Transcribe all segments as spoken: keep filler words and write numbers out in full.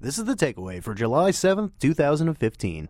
This is The Takeaway for July seventh, two thousand fifteen.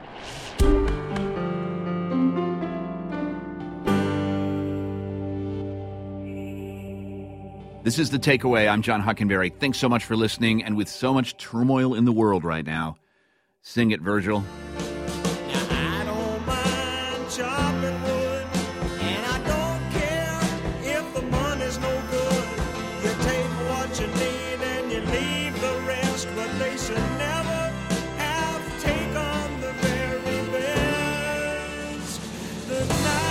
This is The Takeaway. I'm John Hockenberry. Thanks so much for listening. And with so much turmoil in the world right now, sing it, Virgil. Now, I don't mind chopping wood, and I don't care if the money's no good. You take what you need and you leave the rest, but they should never have to take on the very best. The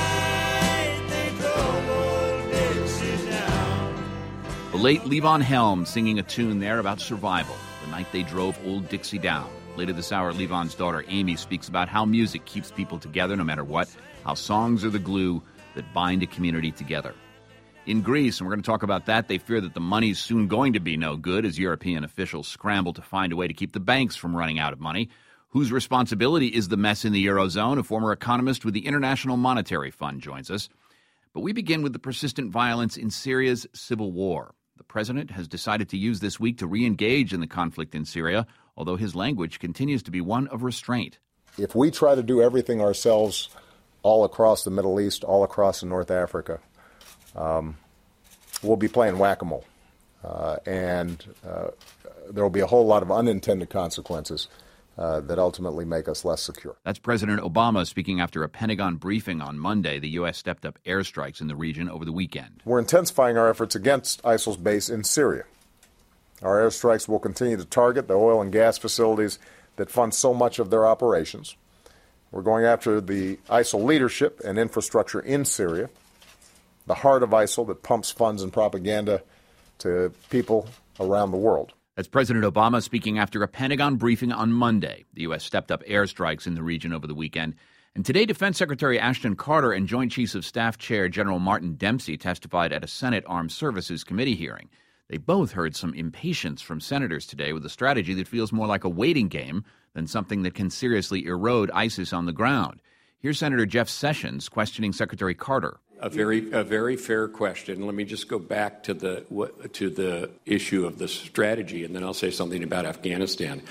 night they drove old Dixie down. The late Levon Helm singing a tune there about survival, the night they drove old Dixie down. Later this hour, Levon's daughter Amy speaks about how music keeps people together no matter what, how songs are the glue that bind a community together. In Greece, and we're going to talk about that, they fear that the money's soon going to be no good as European officials scramble to find a way to keep the banks from running out of money. Whose responsibility is the mess in the Eurozone? A former economist with the International Monetary Fund joins us. But we begin with the persistent violence in Syria's civil war. The president has decided to use this week to re-engage in the conflict in Syria, although his language continues to be one of restraint. If we try to do everything ourselves all across the Middle East, all across North Africa, um, we'll be playing whack-a-mole. Uh, and uh, there will be a whole lot of unintended consequences uh, that ultimately make us less secure. That's President Obama speaking after a Pentagon briefing on Monday. The U S stepped up airstrikes in the region over the weekend. We're intensifying our efforts against ISIL's base in Syria. Our airstrikes will continue to target the oil and gas facilities that fund so much of their operations. We're going after the ISIL leadership and infrastructure in Syria, the heart of ISIL that pumps funds and propaganda to people around the world. That's President Obama speaking after a Pentagon briefing on Monday. The U S stepped up airstrikes in the region over the weekend. And today, Defense Secretary Ashton Carter and Joint Chiefs of Staff Chair General Martin Dempsey testified at a Senate Armed Services Committee hearing. They both heard some impatience from senators today with a strategy that feels more like a waiting game than something that can seriously erode ISIS on the ground. Here's Senator Jeff Sessions questioning Secretary Carter. A very, a very fair question. Let me just go back to the to the issue of the strategy, and then I'll say something about Afghanistan.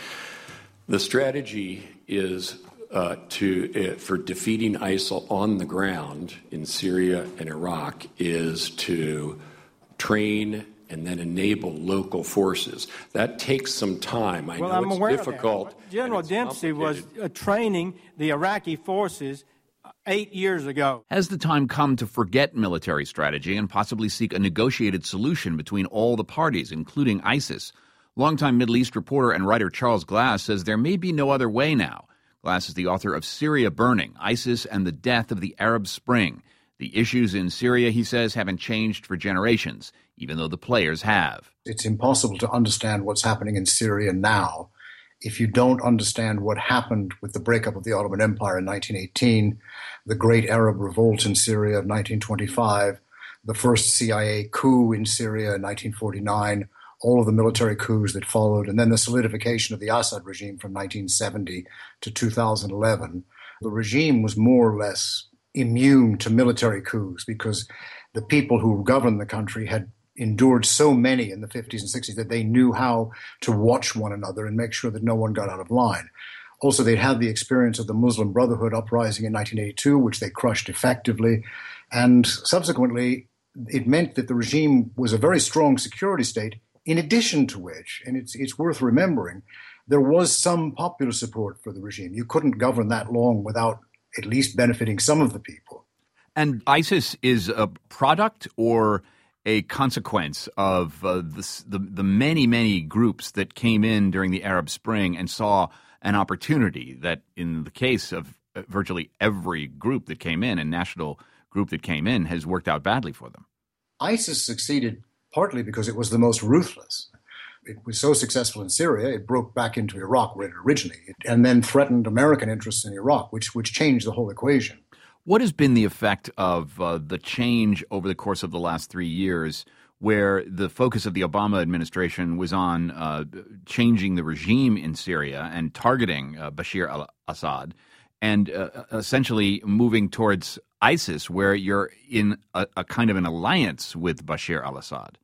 The strategy is uh, to uh, for defeating ISIL on the ground in Syria and Iraq is to train and then enable local forces. That takes some time. I well, know I'm it's aware difficult. Of that. General Dempsey was uh, training the Iraqi forces eight years ago. Has the time come to forget military strategy and possibly seek a negotiated solution between all the parties, including ISIS? Longtime Middle East reporter and writer Charles Glass says there may be no other way now. Glass is the author of Syria Burning, ISIS and the Death of the Arab Spring. The issues in Syria, he says, haven't changed for generations, even though the players have. It's impossible to understand what's happening in Syria now if you don't understand what happened with the breakup of the Ottoman Empire in nineteen eighteen, the Great Arab Revolt in Syria of nineteen twenty-five, the first C I A coup in Syria in nineteen forty-nine, all of the military coups that followed, and then the solidification of the Assad regime from nineteen seventy to two thousand eleven. The regime was more or less immune to military coups because the people who governed the country had endured so many in the fifties and sixties that they knew how to watch one another and make sure that no one got out of line. Also, they'd had the experience of the Muslim Brotherhood uprising in nineteen eighty-two, which they crushed effectively. And subsequently, it meant that the regime was a very strong security state, in addition to which, and it's, it's worth remembering, there was some popular support for the regime. You couldn't govern that long without at least benefiting some of the people. And ISIS is a product or a consequence of uh, the, the the many, many groups that came in during the Arab Spring and saw an opportunity that in the case of virtually every group that came in and national group that came in has worked out badly for them. ISIS succeeded partly because it was the most ruthless. It was so successful in Syria, it broke back into Iraq where it originated and then threatened American interests in Iraq, which which changed the whole equation. What has been the effect of uh, the change over the course of the last three years where the focus of the Obama administration was on uh, changing the regime in Syria and targeting uh, Bashir al-Assad and uh, essentially moving towards ISIS, where you're in a, a kind of an alliance with Bashir al-Assad?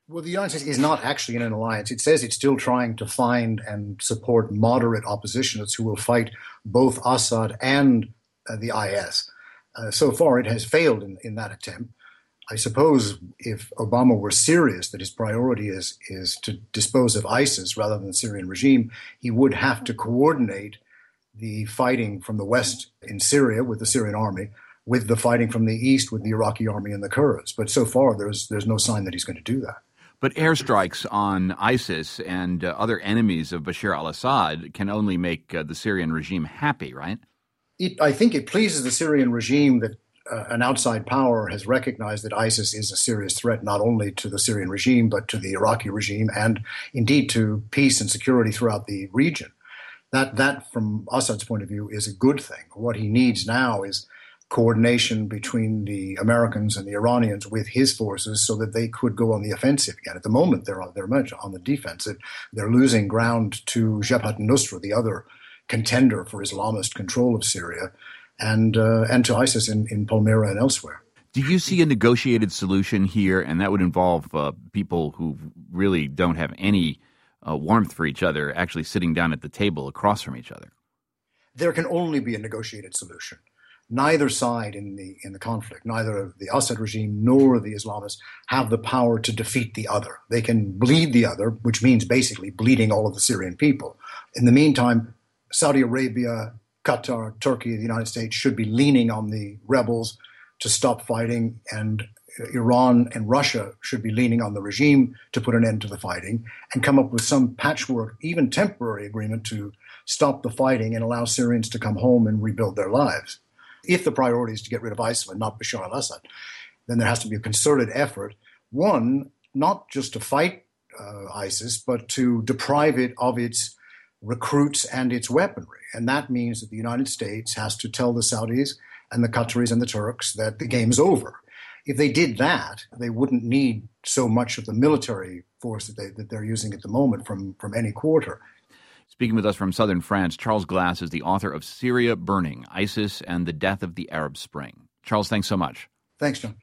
Well, the United States is not actually in an alliance. It says it's still trying to find and support moderate oppositionists who will fight both Assad and uh, the I S. Uh, so far, it has failed in, in that attempt. I suppose if Obama were serious that his priority is, is to dispose of ISIS rather than the Syrian regime, he would have to coordinate the fighting from the west in Syria with the Syrian army with the fighting from the east with the Iraqi army and the Kurds. But so far, there's there's no sign that he's going to do that. But airstrikes on ISIS and uh, other enemies of Bashar al-Assad can only make uh, the Syrian regime happy, right? It, I think it pleases the Syrian regime that uh, an outside power has recognized that ISIS is a serious threat not only to the Syrian regime, but to the Iraqi regime and indeed to peace and security throughout the region. That, that from Assad's point of view, is a good thing. What he needs now is coordination between the Americans and the Iranians with his forces so that they could go on the offensive again. At the moment, they're on, they're much on the defensive. They're losing ground to Jabhat al-Nusra, the other contender for Islamist control of Syria, and uh, and to ISIS in, in Palmyra and elsewhere. Do you see a negotiated solution here, and that would involve uh, people who really don't have any uh, warmth for each other actually sitting down at the table across from each other? There can only be a negotiated solution. Neither side in the in the conflict, neither the Assad regime nor the Islamists, have the power to defeat the other. They can bleed the other, which means basically bleeding all of the Syrian people. In the meantime, Saudi Arabia, Qatar, Turkey, the United States should be leaning on the rebels to stop fighting, and Iran and Russia should be leaning on the regime to put an end to the fighting and come up with some patchwork, even temporary agreement to stop the fighting and allow Syrians to come home and rebuild their lives. If the priority is to get rid of ISIL and not Bashar al-Assad, then there has to be a concerted effort, one, not just to fight uh, ISIS, but to deprive it of its recruits and its weaponry. And that means that the United States has to tell the Saudis and the Qataris and the Turks that the game's over. If they did that, they wouldn't need so much of the military force that, they, that they're using at the moment from, from any quarter. Speaking with us from southern France, Charles Glass is the author of Syria Burning, ISIS and the Death of the Arab Spring. Charles, thanks so much. Thanks, John.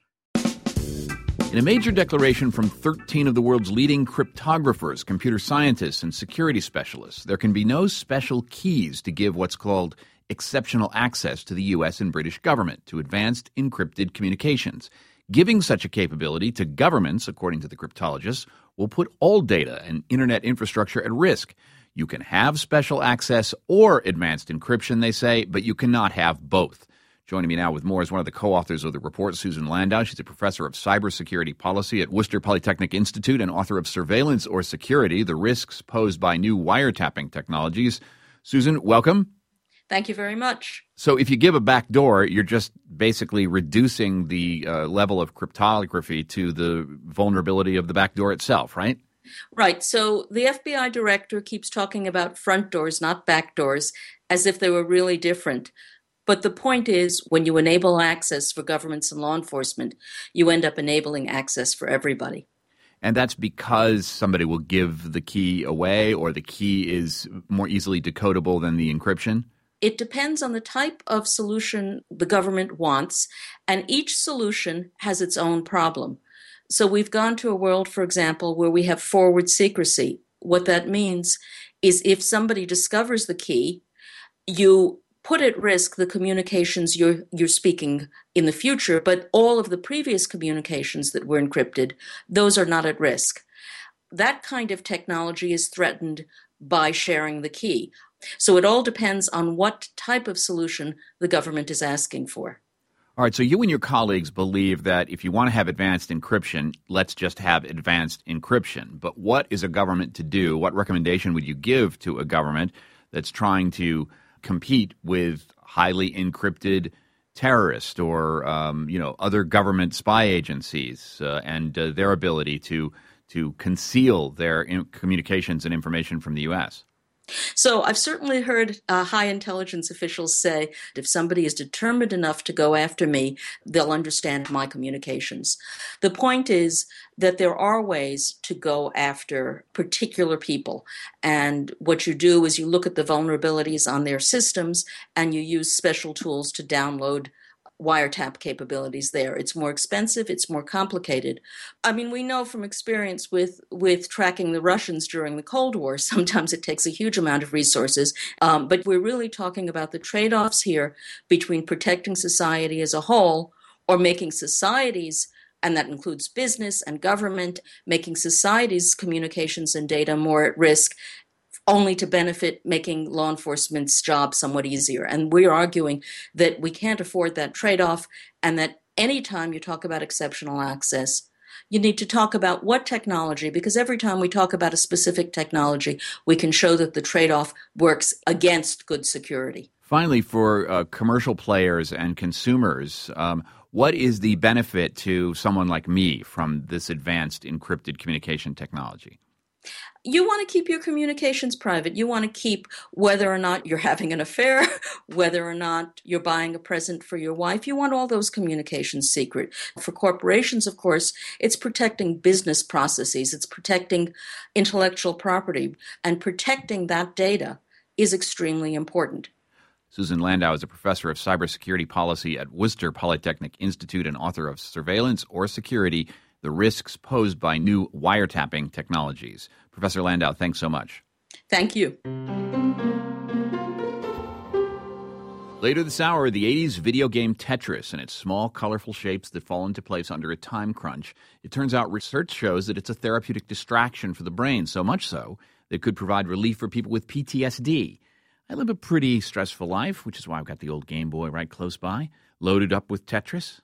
In a major declaration from thirteen of the world's leading cryptographers, computer scientists, and security specialists, there can be no special keys to give what's called exceptional access to the U S and British government to advanced encrypted communications. Giving such a capability to governments, according to the cryptologists, will put all data and internet infrastructure at risk. You can have special access or advanced encryption, they say, but you cannot have both. Joining me now with more is one of the co-authors of the report, Susan Landau. She's a professor of cybersecurity policy at Worcester Polytechnic Institute and author of Surveillance or Security, the Risks Posed by New Wiretapping Technologies. Susan, welcome. Thank you very much. So if you give a backdoor, you're just basically reducing the uh, level of cryptography to the vulnerability of the backdoor itself, right? Right. So the F B I director keeps talking about front doors, not back doors, as if they were really different. But the point is, when you enable access for governments and law enforcement, you end up enabling access for everybody. And that's because somebody will give the key away, or the key is more easily decodable than the encryption? It depends on the type of solution the government wants, and each solution has its own problem. So we've gone to a world, for example, where we have forward secrecy. What that means is if somebody discovers the key, you put at risk the communications you're you're speaking in the future, but all of the previous communications that were encrypted, those are not at risk. That kind of technology is threatened by sharing the key. So it all depends on what type of solution the government is asking for. All right, so you and your colleagues believe that if you want to have advanced encryption, let's just have advanced encryption. But what is a government to do? What recommendation would you give to a government that's trying to compete with highly encrypted terrorists or um, you know other government spy agencies uh, and uh, their ability to to conceal their in- communications and information from the U S? So I've certainly heard uh, high intelligence officials say, if somebody is determined enough to go after me, they'll understand my communications. The point is that there are ways to go after particular people. And what you do is you look at the vulnerabilities on their systems and you use special tools to download wiretap capabilities there. It's more expensive, it's more complicated. I mean, we know from experience with, with tracking the Russians during the Cold War, sometimes it takes a huge amount of resources, um, but we're really talking about the trade-offs here between protecting society as a whole or making societies, and that includes business and government, making societies' communications and data more at risk, only to benefit making law enforcement's job somewhat easier. And we're arguing that we can't afford that trade-off, and that anytime you talk about exceptional access, you need to talk about what technology, because every time we talk about a specific technology, we can show that the trade-off works against good security. Finally, for uh, commercial players and consumers, um, what is the benefit to someone like me from this advanced encrypted communication technology? You want to keep your communications private. You want to keep whether or not you're having an affair, whether or not you're buying a present for your wife. You want all those communications secret. For corporations, of course, it's protecting business processes. It's protecting intellectual property. And protecting that data is extremely important. Susan Landau is a professor of cybersecurity policy at Worcester Polytechnic Institute and author of Surveillance or Security: The Risks Posed by New Wiretapping Technologies. Professor Landau, thanks so much. Thank you. Later this hour, the eighties video game Tetris and its small, colorful shapes that fall into place under a time crunch. It turns out research shows that it's a therapeutic distraction for the brain, so much so that it could provide relief for people with P T S D. I live a pretty stressful life, which is why I've got the old Game Boy right close by, loaded up with Tetris.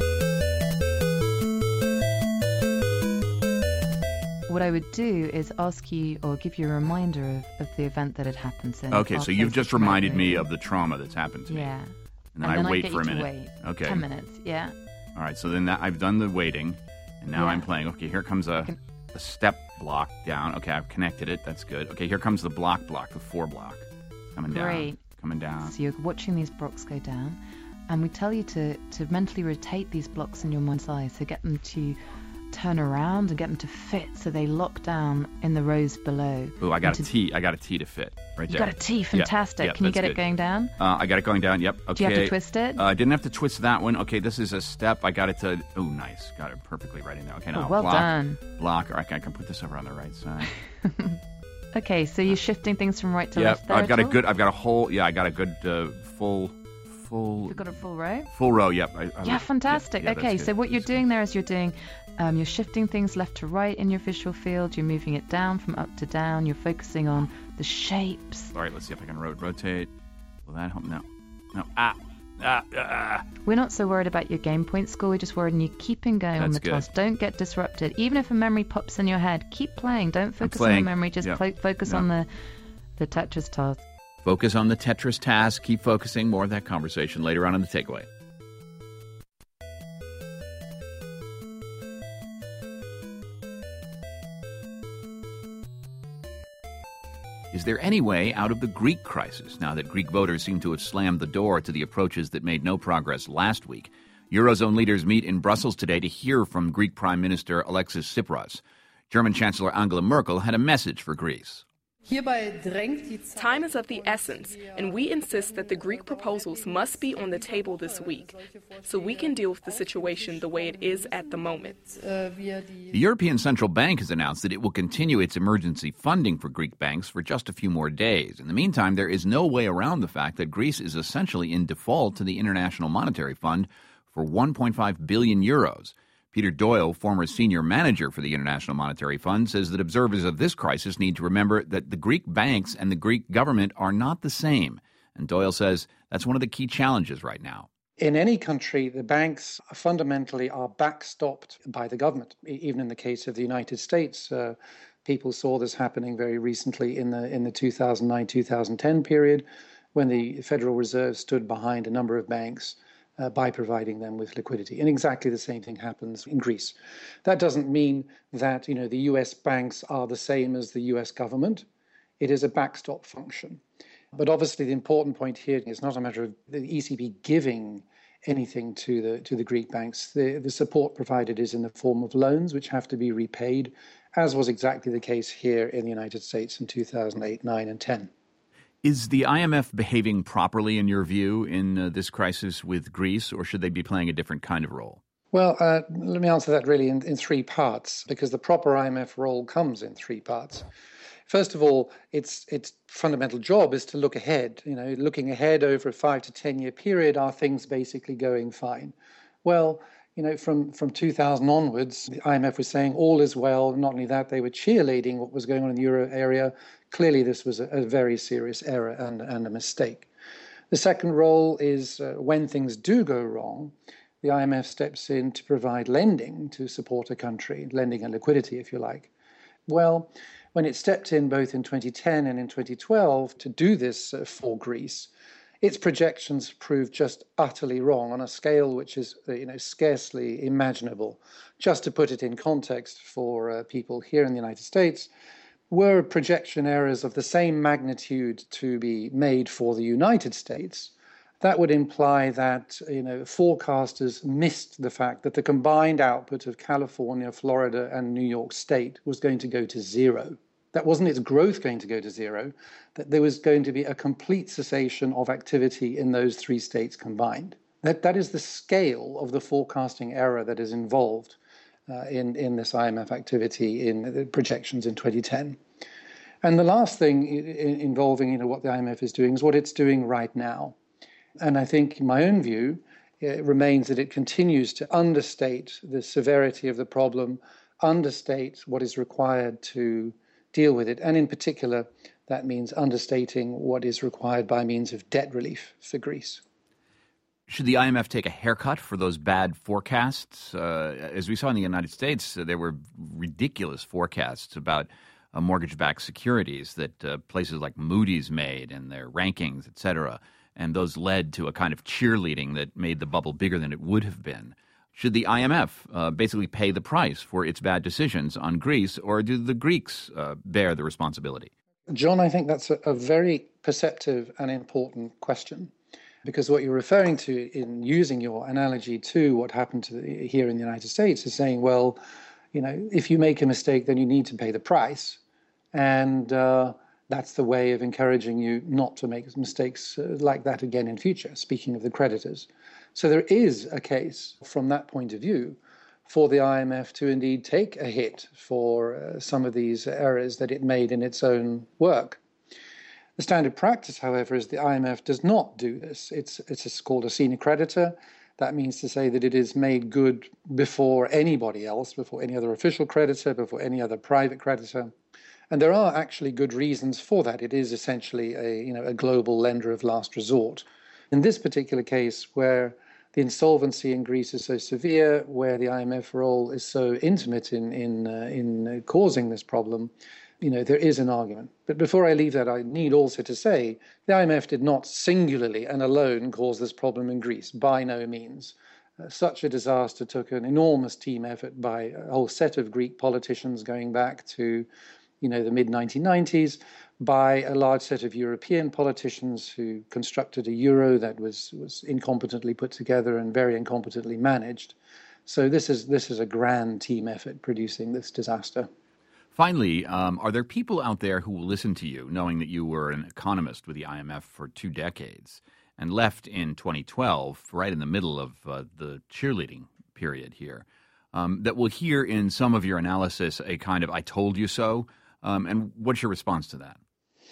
What I would do is ask you or give you a reminder of, of the event that had happened. So okay, so you've just reminded me of the trauma that's happened to me. Yeah. And then, and then I wait I get for a you minute. To wait. Okay. Ten minutes, yeah. All right, so then that, I've done the waiting, and now Yeah. I'm playing. Okay, here comes a, a step block down. Okay, I've connected it. That's good. Okay, here comes the block block, the four block. Coming down. Great. Coming down. So you're watching these blocks go down, and we tell you to, to mentally rotate these blocks in your mind's eye, so get them to turn around and get them to fit so they lock down in the rows below. Oh, I got to, a T. I got a T to fit right you there. got a T, fantastic. Yeah, yeah, Can you get good. it going down? Uh, I got it going down, yep. Okay. Do you have to twist it? Uh, I didn't have to twist that one. Okay, this is a step. I got it to, oh, nice. Got it perfectly right in there. Okay, now Oh, well block, done. Block. All right, I can put this over on the right side. Okay, so you're shifting things from right to Yeah, left there I've got at a all? good, I've got a whole, yeah, I got a good uh, full, full, You've got a full row? full row, yep. I, I, Yeah, fantastic. yeah, yeah, okay, that's so good. what you're That's doing there is you're doing, um, you're shifting things left to right in your visual field. You're moving it down from up to down. You're focusing on the shapes. All right, let's see if I can ro- rotate. Will that help? No. No. Ah. Ah. Ah. We're not so worried about your game point score. We're just worried on you keeping going on That's the good. task. Don't get disrupted. Even if a memory pops in your head, keep playing. Don't focus on playing. the memory. Just Yeah. pl- focus Yeah. on the, the Tetris task. Focus on the Tetris task. Keep focusing. More of that conversation later on in the takeaway. Is there any way out of the Greek crisis now that Greek voters seem to have slammed the door to the approaches that made no progress last week? Eurozone leaders meet in Brussels today to hear from Greek Prime Minister Alexis Tsipras. German Chancellor Angela Merkel had a message for Greece. Time is of the essence, and we insist that the Greek proposals must be on the table this week, so we can deal with the situation the way it is at the moment. The European Central Bank has announced that it will continue its emergency funding for Greek banks for just a few more days. In the meantime, there is no way around the fact that Greece is essentially in default to the International Monetary Fund for one point five billion euros. Peter Doyle, former senior manager for the International Monetary Fund, says that observers of this crisis need to remember that the Greek banks and the Greek government are not the same. And Doyle says that's one of the key challenges right now. In any country, the banks fundamentally are backstopped by the government. Even in the case of the United States, uh, people saw this happening very recently in the in the two thousand nine two thousand ten period, when the Federal Reserve stood behind a number of banks Uh, by providing them with liquidity. And exactly the same thing happens in Greece. That doesn't mean that, you know, the U S banks are the same as the U S government. It is a backstop function. But obviously the important point here is not a matter of the E C B giving anything to the to the Greek banks. The, the support provided is in the form of loans, which have to be repaid, as was exactly the case here in the United States in two thousand eight, nine, and ten. Is the I M F behaving properly, in your view, in uh, this crisis with Greece, or should they be playing a different kind of role? Well, uh, let me answer that really in, in three parts, because the proper I M F role comes in three parts. First of all, its its fundamental job is to look ahead. You know, looking ahead over a five to ten year period, are things basically going fine? Well, you know, from, from two thousand onwards, the I M F was saying all is well. Not only that, they were cheerleading what was going on in the euro area. Clearly, this was a, a very serious error and, and a mistake. The second role is uh, when things do go wrong, the I M F steps in to provide lending to support a country, lending and liquidity, if you like. Well, when it stepped in both in twenty ten and in twenty twelve to do this uh, for Greece, its projections proved just utterly wrong on a scale which is, uh, you know, scarcely imaginable. Just to put it in context for uh, people here in the United States, were projection errors of the same magnitude to be made for the United States, that would imply that, you know, forecasters missed the fact that the combined output of California, Florida, and New York State was going to go to zero. That wasn't its growth going to go to zero, that there was going to be a complete cessation of activity in those three states combined. That, that is the scale of the forecasting error that is involved uh, in, in this I M F activity in the projections in twenty ten. And the last thing involving, you know, what the I M F is doing is what it's doing right now. And I think, in my own view, it remains that it continues to understate the severity of the problem, understate what is required to deal with it. And in particular, that means understating what is required by means of debt relief for Greece. Should the I M F take a haircut for those bad forecasts? Uh, as we saw in the United States, uh, there were ridiculous forecasts about uh, mortgage-backed securities that uh, places like Moody's made and their rankings, et cetera, and those led to a kind of cheerleading that made the bubble bigger than it would have been. Should the I M F uh, basically pay the price for its bad decisions on Greece, or do the Greeks uh, bear the responsibility? John, I think that's a, a very perceptive and important question, because what you're referring to in using your analogy to what happened to the, here in the United States is saying, well, you know, if you make a mistake, then you need to pay the price. And uh, that's the way of encouraging you not to make mistakes uh, like that again in future, speaking of the creditors. So there is a case from that point of view for the I M F to indeed take a hit for uh, some of these errors that it made in its own work. The standard practice, however, is the I M F does not do this. It's, it's called a senior creditor. That means to say that it is made good before anybody else, before any other official creditor, before any other private creditor. And there are actually good reasons for that. It is essentially a, you know, a global lender of last resort. In this particular case, where the insolvency in Greece is so severe, where the I M F role is so intimate in in uh, in causing this problem, you know, there is an argument. But before I leave that, I need also to say the I M F did not singularly and alone cause this problem in Greece, by no means. Uh, such a disaster took an enormous team effort by a whole set of Greek politicians going back to, you know, the mid nineteen nineties, by a large set of European politicians who constructed a euro that was, was incompetently put together and very incompetently managed. So this is this is a grand team effort producing this disaster. Finally, um, are there people out there who will listen to you, knowing that you were an economist with the I M F for two decades and left in twenty twelve, right in the middle of uh, the cheerleading period here, um, that will hear in some of your analysis a kind of "I told you so"? Um, and what's your response to that?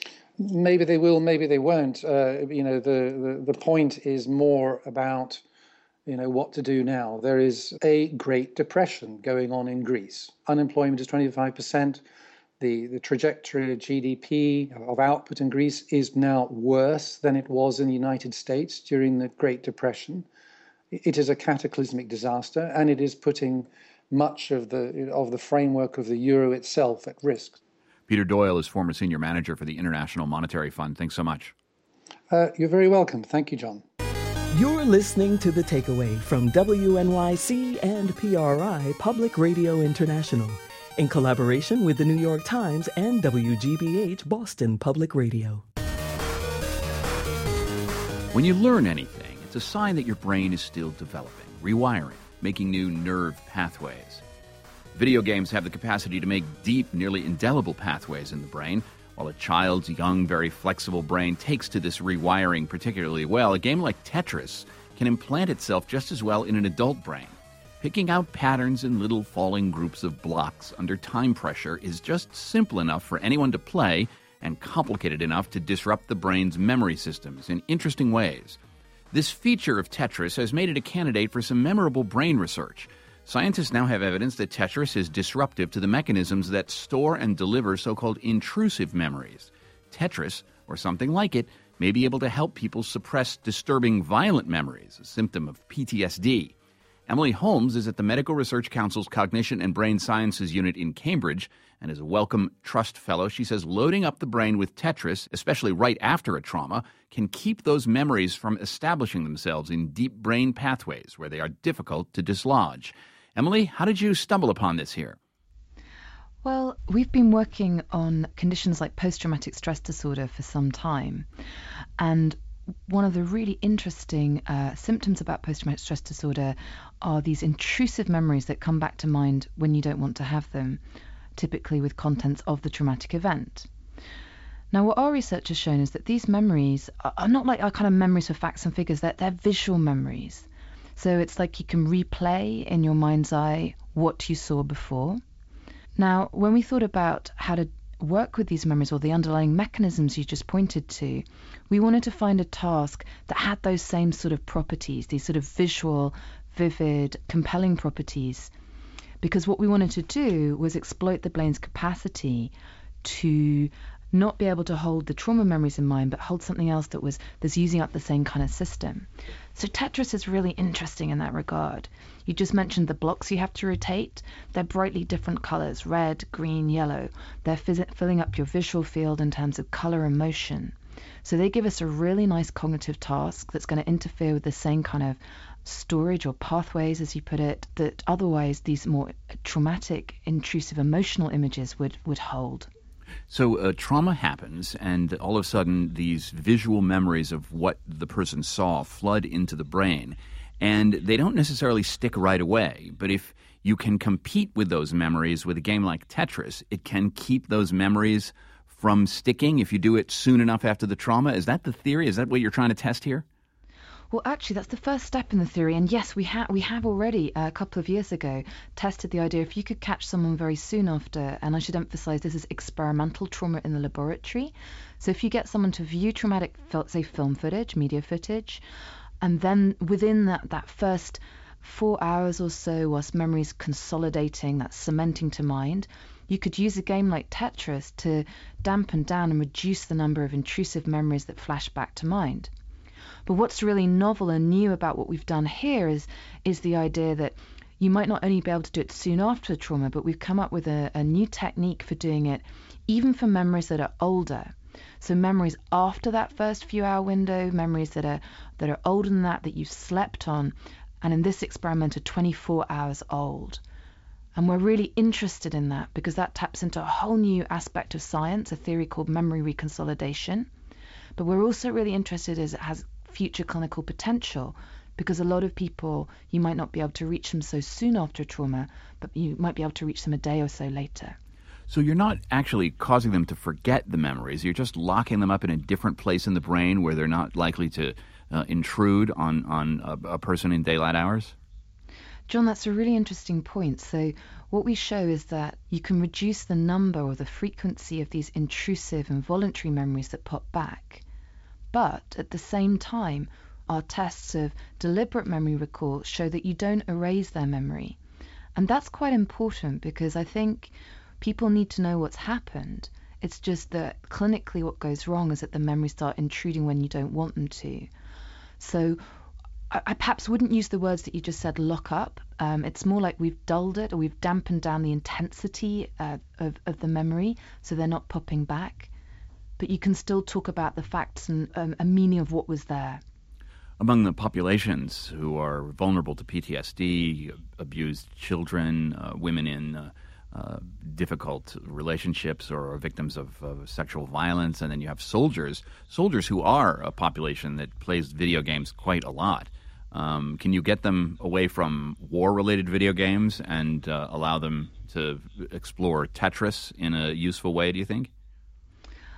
Maybe they will, maybe they won't. Uh, you know, the, the, the point is more about, you know, what to do now. There is a Great Depression going on in Greece. Unemployment is twenty-five percent. The, the trajectory of G D P, of output in Greece, is now worse than it was in the United States during the Great Depression. It is a cataclysmic disaster, and it is putting much of the of the framework of the euro itself at risk. Peter Doyle is former senior manager for the International Monetary Fund. Thanks so much. Uh, you're very welcome. Thank you, John. You're listening to The Takeaway from W N Y C and P R I Public Radio International in collaboration with the New York Times and W G B H Boston Public Radio. When you learn anything, it's a sign that your brain is still developing, rewiring, making new nerve pathways. Video games have the capacity to make deep, nearly indelible pathways in the brain. While a child's young, very flexible brain takes to this rewiring particularly well, a game like Tetris can implant itself just as well in an adult brain. Picking out patterns in little falling groups of blocks under time pressure is just simple enough for anyone to play and complicated enough to disrupt the brain's memory systems in interesting ways. This feature of Tetris has made it a candidate for some memorable brain research. Scientists now have evidence that Tetris is disruptive to the mechanisms that store and deliver so-called intrusive memories. Tetris, or something like it, may be able to help people suppress disturbing violent memories, a symptom of P T S D. Emily Holmes is at the Medical Research Council's Cognition and Brain Sciences Unit in Cambridge and is a Wellcome Trust Fellow. She says loading up the brain with Tetris, especially right after a trauma, can keep those memories from establishing themselves in deep brain pathways where they are difficult to dislodge. Emily, how did you stumble upon this here? Well, we've been working on conditions like post-traumatic stress disorder for some time. And one of the really interesting uh, symptoms about post-traumatic stress disorder are these intrusive memories that come back to mind when you don't want to have them, typically with contents of the traumatic event. Now, what our research has shown is that these memories are not like our kind of memories for facts and figures, they're, they're visual memories. So it's like you can replay in your mind's eye what you saw before. Now, when we thought about how to work with these memories or the underlying mechanisms you just pointed to, we wanted to find a task that had those same sort of properties, these sort of visual, vivid, compelling properties. Because what we wanted to do was exploit the brain's capacity to not be able to hold the trauma memories in mind, but hold something else that was that's using up the same kind of system. So Tetris is really interesting in that regard. You just mentioned the blocks you have to rotate. They're brightly different colors, red, green, yellow. They're phys- filling up your visual field in terms of color and motion. So they give us a really nice cognitive task that's going to interfere with the same kind of storage or pathways, as you put it, that otherwise these more traumatic, intrusive emotional images would, would hold. So uh, trauma happens, and all of a sudden these visual memories of what the person saw flood into the brain, and they don't necessarily stick right away. But if you can compete with those memories with a game like Tetris, it can keep those memories from sticking if you do it soon enough after the trauma. Is that the theory? Is that what you're trying to test here? Well, actually, that's the first step in the theory. And yes, we, ha- we have already, uh, a couple of years ago, tested the idea if you could catch someone very soon after, and I should emphasize this is experimental trauma in the laboratory. So if you get someone to view traumatic, say, film footage, media footage, and then within that, that first four hours or so, whilst memory's consolidating, that's cementing to mind, you could use a game like Tetris to dampen down and reduce the number of intrusive memories that flash back to mind. But what's really novel and new about what we've done here is is the idea that you might not only be able to do it soon after the trauma, but we've come up with a, a new technique for doing it even for memories that are older. So memories after that first few hour window, memories that are that are older than that, that you've slept on, and in this experiment are twenty-four hours old. And we're really interested in that because that taps into a whole new aspect of science, a theory called memory reconsolidation. But we're also really interested as it has future clinical potential, because a lot of people, you might not be able to reach them so soon after trauma, but you might be able to reach them a day or so later. So you're not actually causing them to forget the memories. You're just locking them up in a different place in the brain where they're not likely to uh, intrude on, on a, a person in daylight hours? John, that's a really interesting point. So what we show is that you can reduce the number or the frequency of these intrusive and voluntary memories that pop back. But at the same time, our tests of deliberate memory recall show that you don't erase their memory. And that's quite important because I think people need to know what's happened. It's just that clinically what goes wrong is that the memories start intruding when you don't want them to. So I, I perhaps wouldn't use the words that you just said, lock up. Um, it's more like we've dulled it or we've dampened down the intensity uh, of, of the memory so they're not popping back. But you can still talk about the facts and um, a meaning of what was there. Among the populations who are vulnerable to P T S D, abused children, uh, women in uh, uh, difficult relationships or are victims of uh, sexual violence, and then you have soldiers, soldiers who are a population that plays video games quite a lot. Um, can you get them away from war-related video games and uh, allow them to explore Tetris in a useful way, do you think?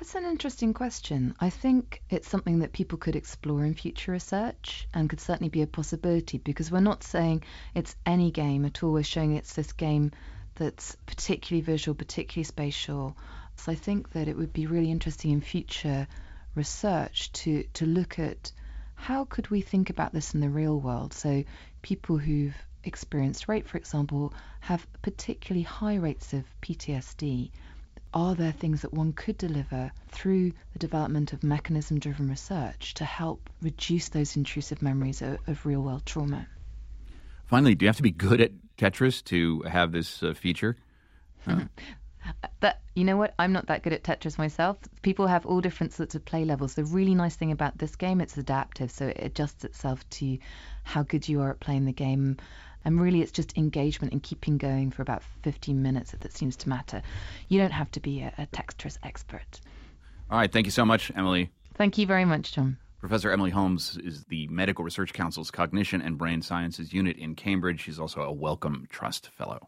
That's an interesting question. I think it's something that people could explore in future research and could certainly be a possibility, because we're not saying it's any game at all. We're showing it's this game that's particularly visual, particularly spatial. So I think that it would be really interesting in future research to, to look at how could we think about this in the real world. So people who've experienced rape, for example, have particularly high rates of P T S D. Are there things that one could deliver through the development of mechanism-driven research to help reduce those intrusive memories of, of real-world trauma? Finally, do you have to be good at Tetris to have this uh, feature? Uh, But you know what? I'm not that good at Tetris myself. People have all different sorts of play levels. The really nice thing about this game, it's adaptive, so it adjusts itself to how good you are at playing the game. And really, it's just engagement and keeping going for about fifteen minutes that seems to matter. You don't have to be a, a Tetris expert. All right. Thank you so much, Emily. Thank you very much, John. Professor Emily Holmes is the Medical Research Council's Cognition and Brain Sciences Unit in Cambridge. She's also a Wellcome Trust Fellow.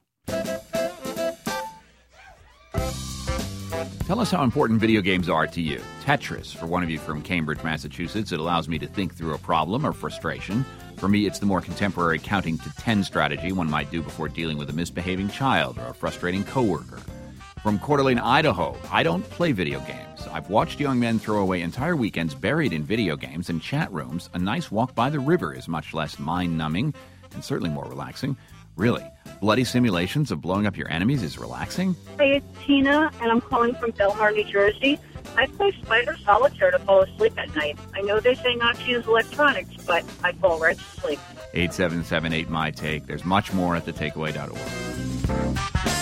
Tell us how important video games are to you. Tetris, for one of you from Cambridge, Massachusetts, it allows me to think through a problem or frustration. For me, it's the more contemporary counting to ten strategy one might do before dealing with a misbehaving child or a frustrating coworker. From Coeur d'Alene, Idaho, I don't play video games. I've watched young men throw away entire weekends buried in video games and chat rooms. A nice walk by the river is much less mind-numbing and certainly more relaxing. Really, bloody simulations of blowing up your enemies is relaxing? Hi, it's Tina, and I'm calling from Belmar, New Jersey. I play Spider Solitaire to fall asleep at night. I know they say not to use electronics, but I fall right to sleep. eight seven seven eight, M Y T A K E. There's much more at the takeaway dot org.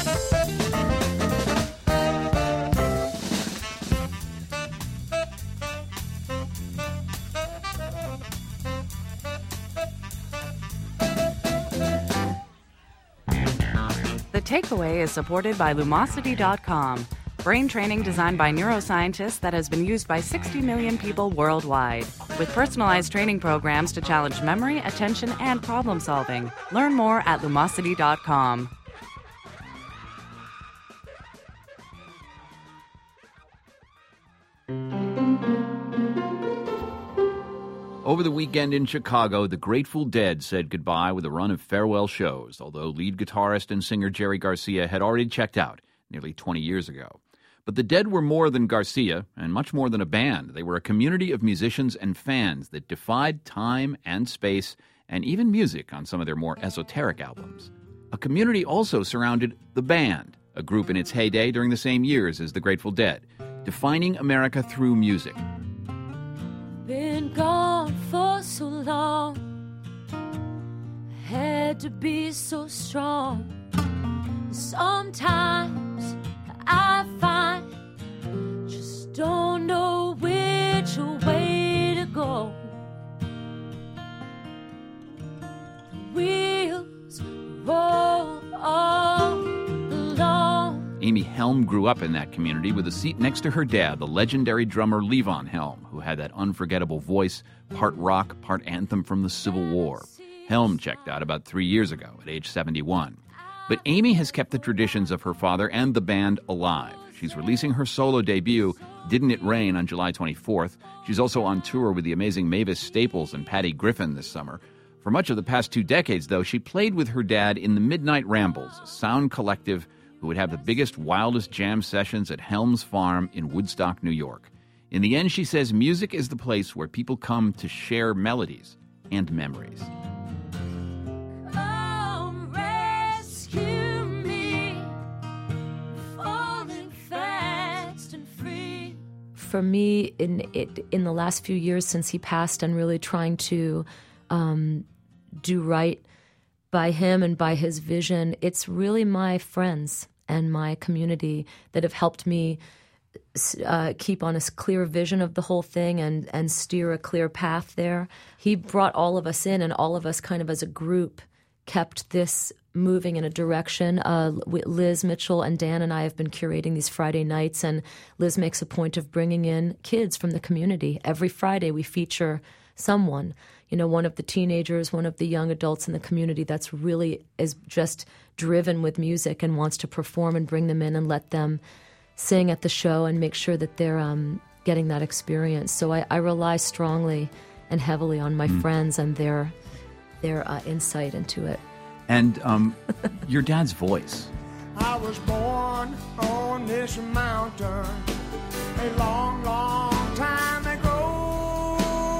The Takeaway is supported by Lumosity dot com, brain training designed by neuroscientists that has been used by sixty million people worldwide. With personalized training programs to challenge memory, attention, and problem solving. Learn more at Lumosity dot com. Over the weekend in Chicago, the Grateful Dead said goodbye with a run of farewell shows, although lead guitarist and singer Jerry Garcia had already checked out nearly twenty years ago. But the Dead were more than Garcia, and much more than a band. They were a community of musicians and fans that defied time and space, and even music on some of their more esoteric albums. A community also surrounded the band, a group in its heyday during the same years as the Grateful Dead, defining America through music. Been gone for so long, had to be so strong. Sometimes I find just don't know which way to go. Wheels roll all along. Amy Helm grew up in that community with a seat next to her dad, the legendary drummer Levon Helm, who had that unforgettable voice, part rock, part anthem from the Civil War. Helm checked out about three years ago at age seventy-one. But Amy has kept the traditions of her father and the band alive. She's releasing her solo debut, Didn't It Rain, on July twenty-fourth. She's also on tour with the amazing Mavis Staples and Patty Griffin this summer. For much of the past two decades, though, she played with her dad in the Midnight Rambles, a sound collective who would have the biggest, wildest jam sessions at Helms Farm in Woodstock, New York. In the end, she says music is the place where people come to share melodies and memories. Come rescue me, falling fast and free. For me, in it, in the last few years since he passed, and really trying to um, do right by him and by his vision, it's really my friends and my community that have helped me uh, keep on a clear vision of the whole thing and, and steer a clear path there. He brought all of us in, and all of us kind of as a group kept this moving in a direction. Uh, Liz Mitchell and Dan and I have been curating these Friday nights, and Liz makes a point of bringing in kids from the community. Every Friday we feature someone, you know, one of the teenagers, one of the young adults in the community that's really is just driven with music and wants to perform, and bring them in and let them sing at the show and make sure that they're um, getting that experience. So I, I rely strongly and heavily on my Mm. friends and their their uh, insight into it. And um, your dad's voice. I was born on this mountain a long, long time ago.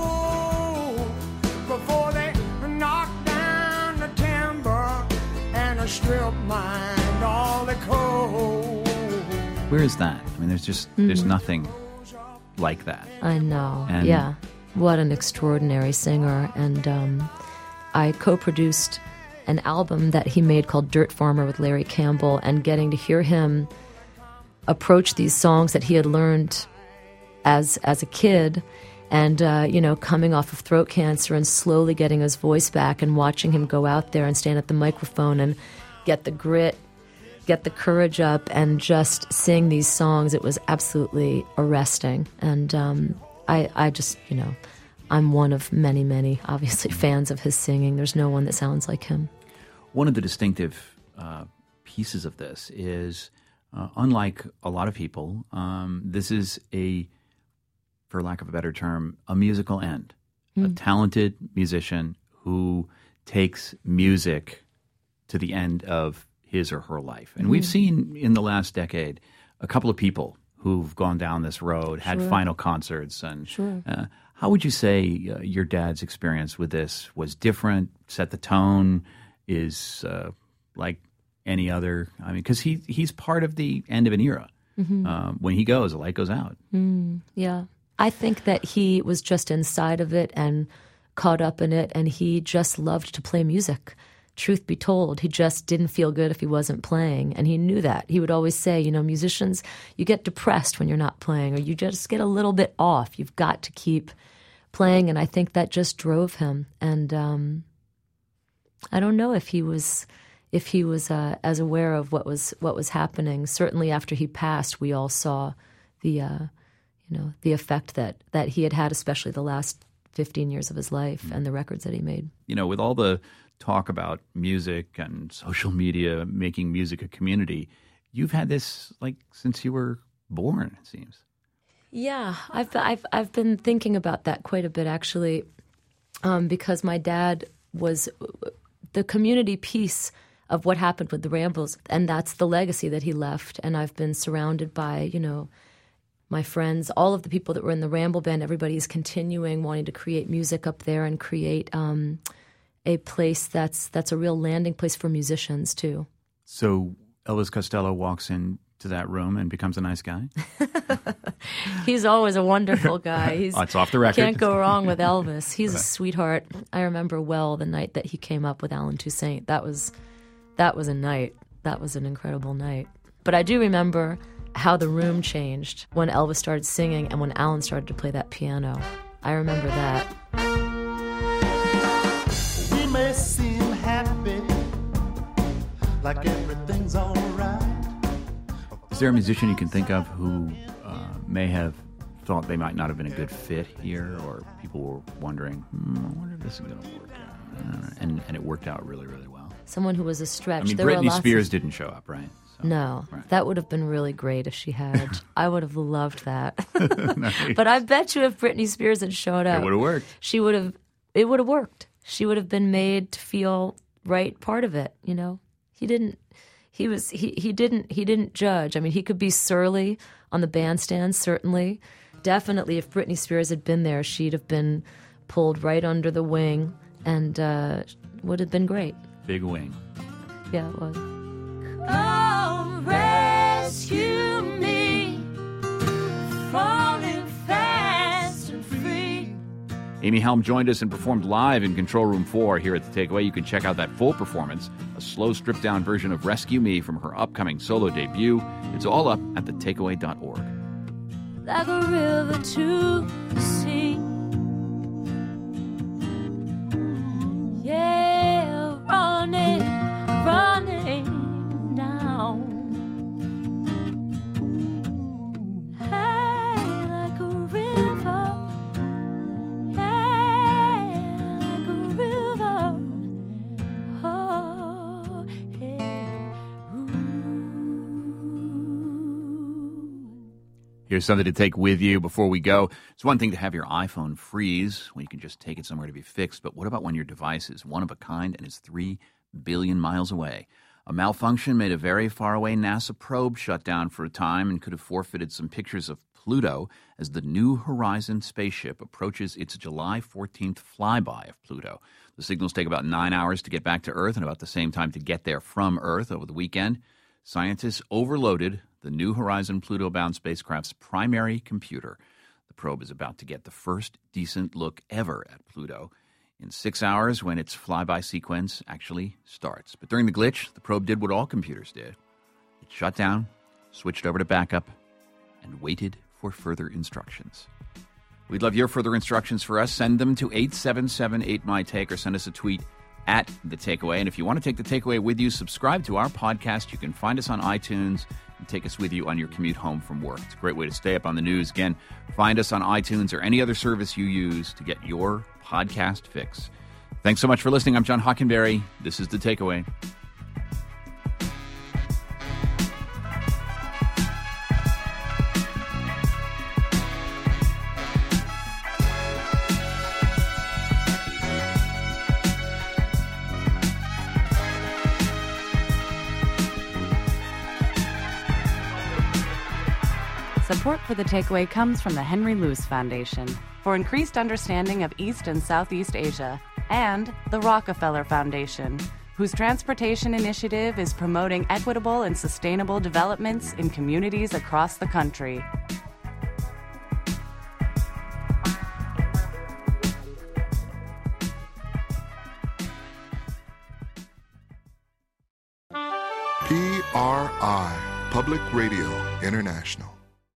Before they knocked down the timber and stripped mine all the coal. Where is that? I mean, there's just there's Mhm. nothing like that. I know. And- yeah. What an extraordinary singer. And um, I co-produced an album that he made called Dirt Farmer with Larry Campbell, and getting to hear him approach these songs that he had learned as as a kid and, uh, you know, coming off of throat cancer and slowly getting his voice back, and watching him go out there and stand at the microphone and get the grit, get the courage up and just sing these songs. It was absolutely arresting. And um, I, I just, you know, I'm one of many, many, obviously, fans of his singing. There's no one that sounds like him. One of the distinctive uh, pieces of this is, uh, unlike a lot of people, um, this is a, for lack of a better term, a musical end. A Mm. talented musician who takes music to the end of his or her life. And we've Mhm. seen in the last decade a couple of people who've gone down this road, had Sure. final concerts. And Sure. uh, how would you say uh, your dad's experience with this was different, set the tone, is uh, like any other? I mean, because he, he's part of the end of an era. Mhm. Um, when he goes, the light goes out. Mm, yeah. I think that he was just inside of it and caught up in it, and he just loved to play music. Truth be told, he just didn't feel good if he wasn't playing, and he knew that. He would always say, you know, musicians, you get depressed when you're not playing, or you just get a little bit off. You've got to keep playing, and I think that just drove him. And um, I don't know if he was if he was uh, as aware of what was what was happening. Certainly, after he passed, we all saw the uh, you know the effect that that he had had, especially the last fifteen years of his life and the records that he made. You know, with all the talk about music and social media making music a community, you've had this like since you were born, it seems. Yeah, I've I've I've been thinking about that quite a bit actually, um, because my dad was the community piece of what happened with the Rambles, and that's the legacy that he left. And I've been surrounded by, you know, my friends, all of the people that were in the Ramble Band. Everybody's continuing wanting to create music up there and create um, a place that's that's a real landing place for musicians too. So Elvis Costello walks into that room and becomes a nice guy? He's always a wonderful guy. He's, Oh, it's off the record. Can't go wrong with Elvis. He's a Right. sweetheart. I remember well the night that he came up with Alan Toussaint. That was that was a night. That was an incredible night. But I do remember how the room changed when Elvis started singing and when Alan started to play that piano. I remember that. We may seem happy, like everything's all right. Is there a musician you can think of who uh, may have thought they might not have been a good fit here, or people were wondering, hmm, I wonder if this is going to work out? Uh, and, and it worked out really, really well. Someone who was a stretch. I mean, There were Britney lots Spears of... didn't show up, right? No, right. that would have been really great if she had. I would have loved that. Nice. But I bet you if Britney Spears had showed up, It would have worked. She would have. It would have worked. She would have been made to feel right part of it. You know, he didn't. He was. He he didn't. He didn't judge. I mean, he could be surly on the bandstand. Certainly, definitely. If Britney Spears had been there, she'd have been pulled right under the wing, and uh, would have been great. Big wing. Yeah, it was. Come rescue me, falling fast and free. Amy Helm joined us and performed live in Control Room four here at The Takeaway. You can check out that full performance, a slow, stripped-down version of Rescue Me from her upcoming solo debut. It's all up at the takeaway dot org. Like a river to the sea. Yeah, running, running down. Hey, like a river. Yeah, like a river. Oh, yeah. Ooh. Here's something to take with you before we go. It's one thing to have your iPhone freeze when you can just take it somewhere to be fixed, but what about when your device is one of a kind and is three billion miles away? A malfunction made a very far-away NASA probe shut down for a time and could have forfeited some pictures of Pluto as the New Horizons spaceship approaches its July fourteenth flyby of Pluto. The signals take about nine hours to get back to Earth and about the same time to get there from Earth over the weekend. Scientists overloaded the New Horizons Pluto-bound spacecraft's primary computer. The probe is about to get the first decent look ever at Pluto in six hours when its flyby sequence actually starts. But during the glitch, the probe did what all computers did. It shut down, switched over to backup, and waited for further instructions. We'd love your further instructions for us. Send them to eight seven seven eight M Y Take or send us a tweet at The Takeaway. And if you want to take The Takeaway with you, subscribe to our podcast. You can find us on iTunes and take us with you on your commute home from work. It's a great way to stay up on the news. Again, find us on iTunes or any other service you use to get your podcast fix. Thanks so much for listening. I'm John Hockenberry. This is The Takeaway. Support for The Takeaway comes from the Henry Luce Foundation for increased understanding of East and Southeast Asia, and the Rockefeller Foundation, whose transportation initiative is promoting equitable and sustainable developments in communities across the country. P R I, Public Radio International.